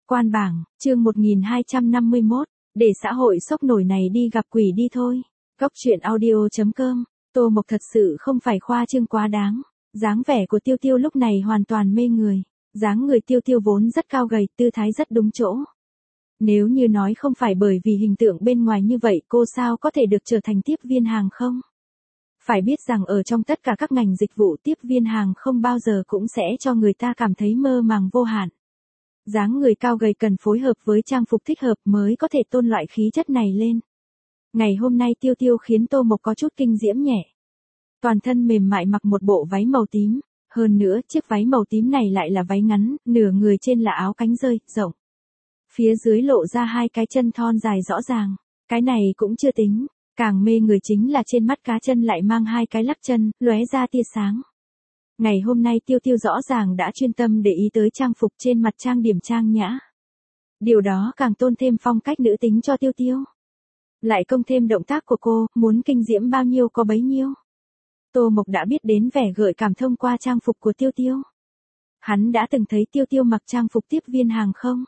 Quan bảng, chương 1251, để xã hội sốc nổi này đi gặp quỷ đi thôi. Góc truyện audio.com, Tô Mộc thật sự không phải khoa trương quá đáng. Dáng vẻ của Tiêu Tiêu lúc này hoàn toàn mê người. Dáng người Tiêu Tiêu vốn rất cao gầy, tư thái rất đúng chỗ. Nếu như nói không phải bởi vì hình tượng bên ngoài như vậy, cô sao có thể được trở thành tiếp viên hàng không? Phải biết rằng ở trong tất cả các ngành dịch vụ, tiếp viên hàng không bao giờ cũng sẽ cho người ta cảm thấy mơ màng vô hạn. Dáng người cao gầy cần phối hợp với trang phục thích hợp mới có thể tôn loại khí chất này lên. Ngày hôm nay Tiêu Tiêu khiến Tô Mộc có chút kinh diễm nhẹ. Toàn thân mềm mại mặc một bộ váy màu tím, hơn nữa chiếc váy màu tím này lại là váy ngắn, nửa người trên là áo cánh rơi, rộng. Phía dưới lộ ra hai cái chân thon dài rõ ràng, cái này cũng chưa tính, càng mê người chính là trên mắt cá chân lại mang hai cái lắc chân, lóe ra tia sáng. Ngày hôm nay Tiêu Tiêu rõ ràng đã chuyên tâm để ý tới trang phục trên mặt, trang điểm trang nhã. Điều đó càng tôn thêm phong cách nữ tính cho Tiêu Tiêu. Lại công thêm động tác của cô, muốn kinh diễm bao nhiêu có bấy nhiêu. Tô Mộc đã biết đến vẻ gợi cảm thông qua trang phục của Tiêu Tiêu. Hắn đã từng thấy Tiêu Tiêu mặc trang phục tiếp viên hàng không.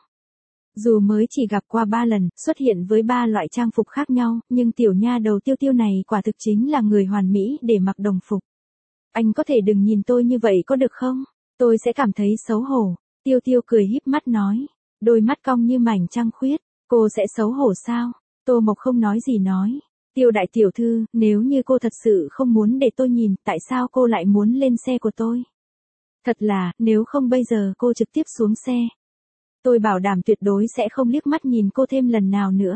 Dù mới chỉ gặp qua 3 lần, xuất hiện với 3 loại trang phục khác nhau, nhưng tiểu nha đầu Tiêu Tiêu này quả thực chính là người hoàn mỹ để mặc đồng phục. Anh có thể đừng nhìn tôi như vậy có được không? Tôi sẽ cảm thấy xấu hổ. Tiêu Tiêu cười híp mắt nói. Đôi mắt cong như mảnh trăng khuyết. Cô sẽ xấu hổ sao? Tô Mộc không nói gì nói. Tiêu đại tiểu thư, nếu như cô thật sự không muốn để tôi nhìn, tại sao cô lại muốn lên xe của tôi? Thật là, nếu không bây giờ cô trực tiếp xuống xe. Tôi bảo đảm tuyệt đối sẽ không liếc mắt nhìn cô thêm lần nào nữa.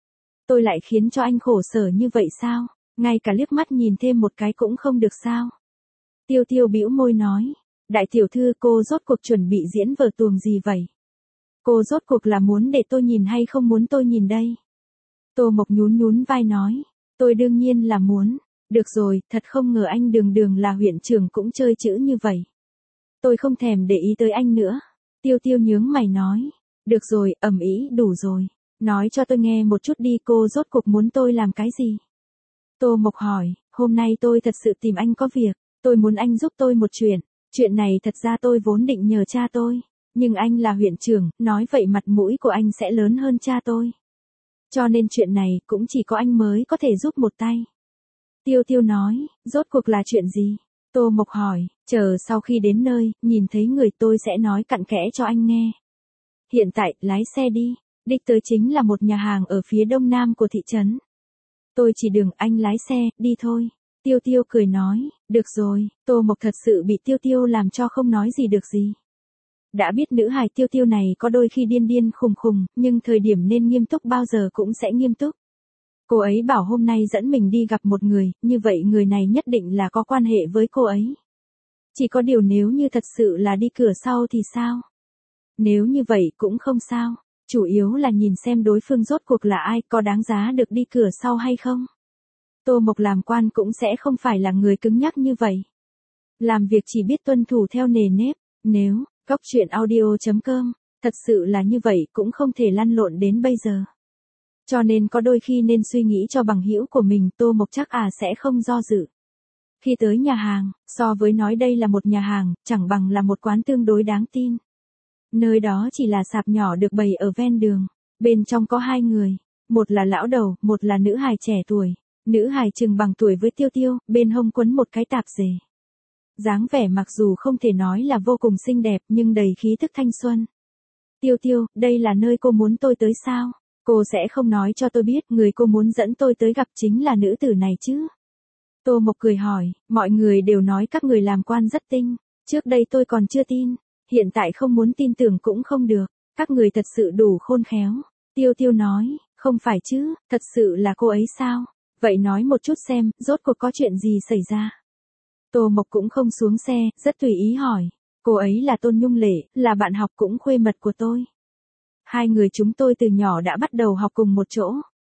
Tôi lại khiến cho anh khổ sở như vậy sao? Ngay cả liếc mắt nhìn thêm một cái cũng không được sao? Tiêu Tiêu bĩu môi nói. Đại tiểu thư, cô rốt cuộc chuẩn bị diễn vở tuồng gì vậy? Cô rốt cuộc là muốn để tôi nhìn hay không muốn tôi nhìn đây? Tô Mộc nhún nhún vai nói. Tôi đương nhiên là muốn. Được rồi, thật không ngờ anh đường đường là huyện trưởng cũng chơi chữ như vậy. Tôi không thèm để ý tới anh nữa. Tiêu Tiêu nhướng mày nói. Được rồi, ầm ĩ đủ rồi. Nói cho tôi nghe một chút đi, cô rốt cuộc muốn tôi làm cái gì? Tô Mộc hỏi. Hôm nay tôi thật sự tìm anh có việc. Tôi muốn anh giúp tôi một chuyện. Chuyện này thật ra tôi vốn định nhờ cha tôi. Nhưng anh là huyện trưởng, nói vậy mặt mũi của anh sẽ lớn hơn cha tôi. Cho nên chuyện này cũng chỉ có anh mới có thể giúp một tay. Tiêu Tiêu nói, rốt cuộc là chuyện gì? Tô Mộc hỏi, chờ sau khi đến nơi, nhìn thấy người tôi sẽ nói cặn kẽ cho anh nghe. Hiện tại, lái xe đi. Đích tới chính là một nhà hàng ở phía đông nam của thị trấn. Tôi chỉ đường, anh lái xe, đi thôi. Tiêu Tiêu cười nói, được rồi. Tô Mộc thật sự bị Tiêu Tiêu làm cho không nói gì được gì. Đã biết nữ hài Tiêu Tiêu này có đôi khi điên điên khùng khùng, nhưng thời điểm nên nghiêm túc bao giờ cũng sẽ nghiêm túc. Cô ấy bảo hôm nay dẫn mình đi gặp một người, như vậy người này nhất định là có quan hệ với cô ấy. Chỉ có điều nếu như thật sự là đi cửa sau thì sao? Nếu như vậy cũng không sao, chủ yếu là nhìn xem đối phương rốt cuộc là ai, có đáng giá được đi cửa sau hay không. Tô Mộc làm quan cũng sẽ không phải là người cứng nhắc như vậy. Làm việc chỉ biết tuân thủ theo nề nếp, nếu, góc truyện audio.com, thật sự là như vậy cũng không thể lăn lộn đến bây giờ. Cho nên có đôi khi nên suy nghĩ cho bằng hữu của mình, Tô Mộc chắc sẽ không do dự. Khi tới nhà hàng, so với nói đây là một nhà hàng, chẳng bằng là một quán tương đối đáng tin. Nơi đó chỉ là sạp nhỏ được bày ở ven đường, bên trong có 2 người, một là lão đầu, một là nữ hài trẻ tuổi. Nữ hài chừng bằng tuổi với Tiêu Tiêu, bên hông quấn một cái tạp dề. Dáng vẻ mặc dù không thể nói là vô cùng xinh đẹp nhưng đầy khí thức thanh xuân. Tiêu Tiêu, đây là nơi cô muốn tôi tới sao? Cô sẽ không nói cho tôi biết người cô muốn dẫn tôi tới gặp chính là nữ tử này chứ? Tô Mộc cười hỏi, mọi người đều nói các người làm quan rất tinh. Trước đây tôi còn chưa tin, hiện tại không muốn tin tưởng cũng không được. Các người thật sự đủ khôn khéo. Tiêu Tiêu nói, không phải chứ, thật sự là cô ấy sao? Vậy nói một chút xem, rốt cuộc có chuyện gì xảy ra? Tô Mộc cũng không xuống xe, rất tùy ý hỏi. Cô ấy là Tôn Nhung Lệ, là bạn học cũng khuê mật của tôi. 2 người chúng tôi từ nhỏ đã bắt đầu học cùng một chỗ.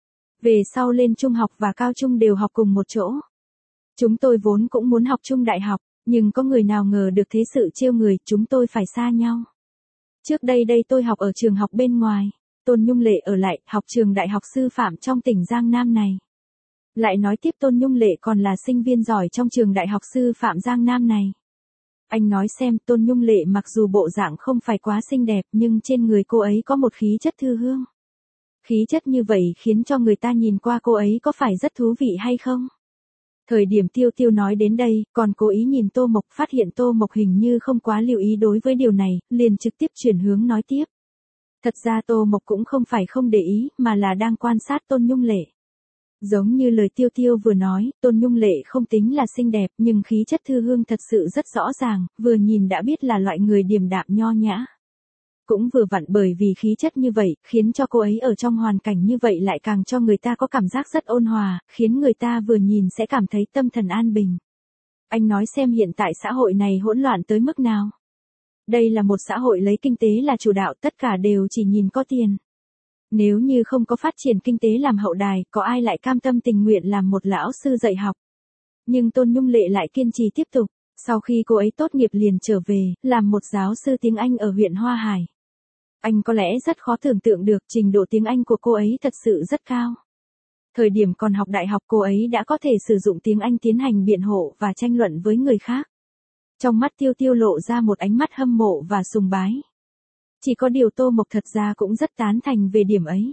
Về sau lên trung học và cao trung đều học cùng một chỗ. Chúng tôi vốn cũng muốn học chung đại học, nhưng có người nào ngờ được thế sự trêu người, chúng tôi phải xa nhau. Trước đây tôi học ở trường học bên ngoài, Tôn Nhung Lệ ở lại, học trường đại học sư phạm trong tỉnh Giang Nam này. Lại nói tiếp Tôn Nhung Lệ còn là sinh viên giỏi trong trường đại học sư phạm Giang Nam này. Anh nói xem, Tôn Nhung Lệ mặc dù bộ dạng không phải quá xinh đẹp nhưng trên người cô ấy có một khí chất thư hương. Khí chất như vậy khiến cho người ta nhìn qua cô ấy có phải rất thú vị hay không? Thời điểm Tiêu Tiêu nói đến đây, còn cố ý nhìn Tô Mộc, phát hiện Tô Mộc hình như không quá lưu ý đối với điều này, liền trực tiếp chuyển hướng nói tiếp. Thật ra Tô Mộc cũng không phải không để ý, mà là đang quan sát Tôn Nhung Lệ. Giống như lời Tiêu Tiêu vừa nói, Tôn Nhung Lệ không tính là xinh đẹp nhưng khí chất thư hương thật sự rất rõ ràng, vừa nhìn đã biết là loại người điềm đạm nho nhã. Cũng vừa vặn bởi vì khí chất như vậy, khiến cho cô ấy ở trong hoàn cảnh như vậy lại càng cho người ta có cảm giác rất ôn hòa, khiến người ta vừa nhìn sẽ cảm thấy tâm thần an bình. Anh nói xem hiện tại xã hội này hỗn loạn tới mức nào. Đây là một xã hội lấy kinh tế là chủ đạo, tất cả đều chỉ nhìn có tiền. Nếu như không có phát triển kinh tế làm hậu đài, có ai lại cam tâm tình nguyện làm một lão sư dạy học. Nhưng Tôn Nhung Lệ lại kiên trì tiếp tục, sau khi cô ấy tốt nghiệp liền trở về, làm một giáo sư tiếng Anh ở huyện Hoa Hải. Anh có lẽ rất khó tưởng tượng được trình độ tiếng Anh của cô ấy thật sự rất cao. Thời điểm còn học đại học cô ấy đã có thể sử dụng tiếng Anh tiến hành biện hộ và tranh luận với người khác. Trong mắt Tiêu Tiêu lộ ra một ánh mắt hâm mộ và sùng bái. Chỉ có điều Tô Mộc thật ra cũng rất tán thành về điểm ấy.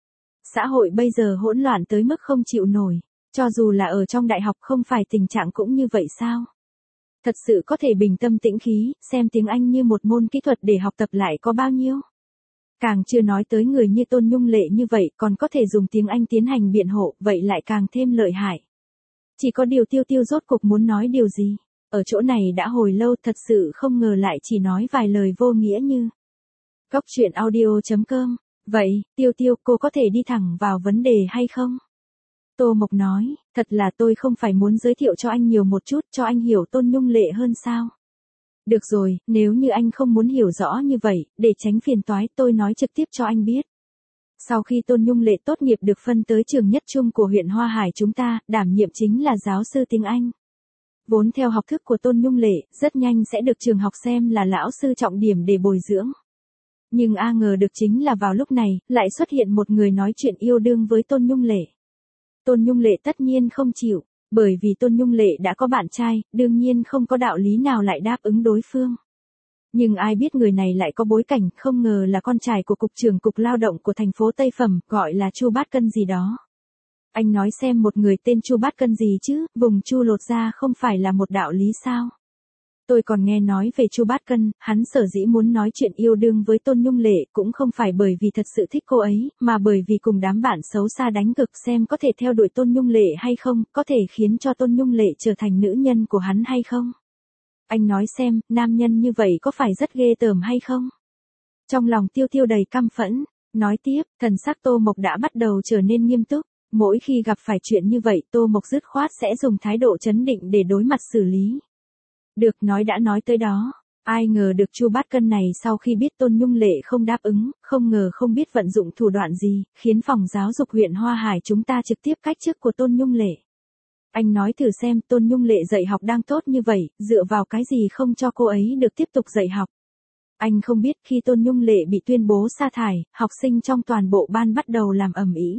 Xã hội bây giờ hỗn loạn tới mức không chịu nổi, cho dù là ở trong đại học không phải tình trạng cũng như vậy sao? Thật sự có thể bình tâm tĩnh khí, xem tiếng Anh như một môn kỹ thuật để học tập lại có bao nhiêu? Càng chưa nói tới người như Tôn Nhung Lệ như vậy còn có thể dùng tiếng Anh tiến hành biện hộ, vậy lại càng thêm lợi hại. Chỉ có điều Tiêu Tiêu rốt cuộc muốn nói điều gì? Ở chỗ này đã hồi lâu thật sự không ngờ lại chỉ nói vài lời vô nghĩa như. Góc truyện audio.com. Vậy, Tiêu Tiêu cô có thể đi thẳng vào vấn đề hay không? Tô Mộc nói, thật là tôi không phải muốn giới thiệu cho anh nhiều một chút cho anh hiểu Tôn Nhung Lệ hơn sao? Được rồi, nếu như anh không muốn hiểu rõ như vậy, để tránh phiền toái tôi nói trực tiếp cho anh biết. Sau khi Tôn Nhung Lệ tốt nghiệp được phân tới trường nhất trung của huyện Hoa Hải chúng ta, đảm nhiệm chính là giáo sư tiếng Anh. Vốn theo học thức của Tôn Nhung Lệ, rất nhanh sẽ được trường học xem là lão sư trọng điểm để bồi dưỡng. Nhưng ngờ được chính là vào lúc này, lại xuất hiện một người nói chuyện yêu đương với Tôn Nhung Lệ. Tôn Nhung Lệ tất nhiên không chịu, bởi vì Tôn Nhung Lệ đã có bạn trai, đương nhiên không có đạo lý nào lại đáp ứng đối phương. Nhưng ai biết người này lại có bối cảnh, không ngờ là con trai của cục trưởng cục lao động của thành phố Tây Phẩm, gọi là Chu Bát Cân gì đó. Anh nói xem một người tên Chu Bát Cân gì chứ, vùng Chu lột ra không phải là một đạo lý sao? Tôi còn nghe nói về Chu Bát Cân, hắn sở dĩ muốn nói chuyện yêu đương với Tôn Nhung Lệ cũng không phải bởi vì thật sự thích cô ấy, mà bởi vì cùng đám bạn xấu xa đánh cực xem có thể theo đuổi Tôn Nhung Lệ hay không, có thể khiến cho Tôn Nhung Lệ trở thành nữ nhân của hắn hay không. Anh nói xem, nam nhân như vậy có phải rất ghê tởm hay không? Trong lòng Tiêu Tiêu đầy căm phẫn, nói tiếp, thần sắc Tô Mộc đã bắt đầu trở nên nghiêm túc. Mỗi khi gặp phải chuyện như vậy Tô Mộc dứt khoát sẽ dùng thái độ trấn định để đối mặt xử lý. Được, nói đã nói tới đó. Ai ngờ được Chu Bát Cân này sau khi biết Tôn Nhung Lệ không đáp ứng, không ngờ không biết vận dụng thủ đoạn gì, khiến phòng giáo dục huyện Hoa Hải chúng ta trực tiếp cách chức của Tôn Nhung Lệ. Anh nói thử xem, Tôn Nhung Lệ dạy học đang tốt như vậy, dựa vào cái gì không cho cô ấy được tiếp tục dạy học. Anh không biết khi Tôn Nhung Lệ bị tuyên bố sa thải, học sinh trong toàn bộ ban bắt đầu làm ầm ĩ.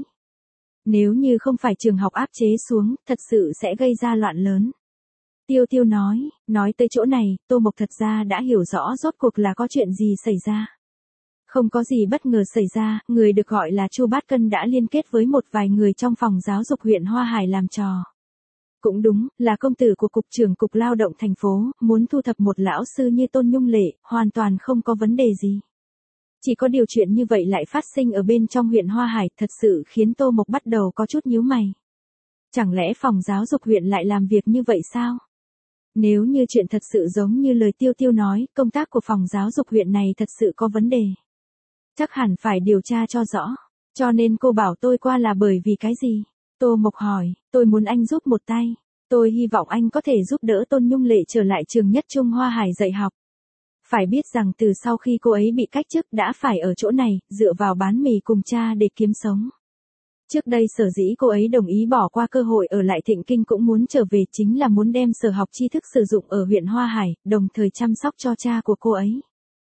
Nếu như không phải trường học áp chế xuống, thật sự sẽ gây ra loạn lớn. Tiêu Tiêu nói tới chỗ này, Tô Mộc thật ra đã hiểu rõ rốt cuộc là có chuyện gì xảy ra. Không có gì bất ngờ xảy ra, người được gọi là Chu Bát Cân đã liên kết với một vài người trong phòng giáo dục huyện Hoa Hải làm trò. Cũng đúng, là công tử của cục trưởng cục lao động thành phố, muốn thu thập một lão sư như Tôn Nhung Lệ, hoàn toàn không có vấn đề gì. Chỉ có điều chuyện như vậy lại phát sinh ở bên trong huyện Hoa Hải, thật sự khiến Tô Mộc bắt đầu có chút nhíu mày. Chẳng lẽ phòng giáo dục huyện lại làm việc như vậy sao? Nếu như chuyện thật sự giống như lời Tiêu Tiêu nói, công tác của phòng giáo dục huyện này thật sự có vấn đề. Chắc hẳn phải điều tra cho rõ. Cho nên cô bảo tôi qua là bởi vì cái gì? Tô Mộc hỏi, tôi muốn anh giúp một tay. Tôi hy vọng anh có thể giúp đỡ Tôn Nhung Lệ trở lại trường nhất trung Hoa Hải dạy học. Phải biết rằng từ sau khi cô ấy bị cách chức đã phải ở chỗ này, dựa vào bán mì cùng cha để kiếm sống. Trước đây sở dĩ cô ấy đồng ý bỏ qua cơ hội ở lại Thịnh Kinh cũng muốn trở về chính là muốn đem sở học tri thức sử dụng ở huyện Hoa Hải, đồng thời chăm sóc cho cha của cô ấy.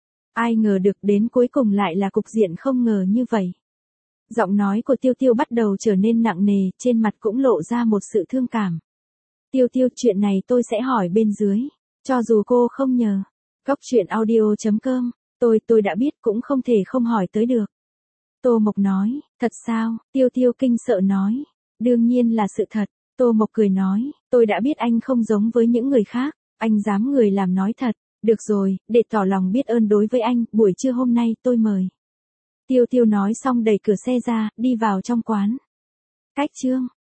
Ai ngờ được đến cuối cùng lại là cục diện không ngờ như vậy. Giọng nói của Tiêu Tiêu bắt đầu trở nên nặng nề, trên mặt cũng lộ ra một sự thương cảm. Tiêu Tiêu, chuyện này tôi sẽ hỏi bên dưới. Cho dù cô không nhờ. Góc chuyện audio.com. Tôi đã biết cũng không thể không hỏi tới được. Tô Mộc nói, thật sao? Tiêu Tiêu kinh sợ nói. Đương nhiên là sự thật. Tô Mộc cười nói, tôi đã biết anh không giống với những người khác. Anh dám người làm nói thật. Được rồi, để tỏ lòng biết ơn đối với anh, buổi trưa hôm nay tôi mời. Tiêu Tiêu nói xong đẩy cửa xe ra, đi vào trong quán. Cách chương.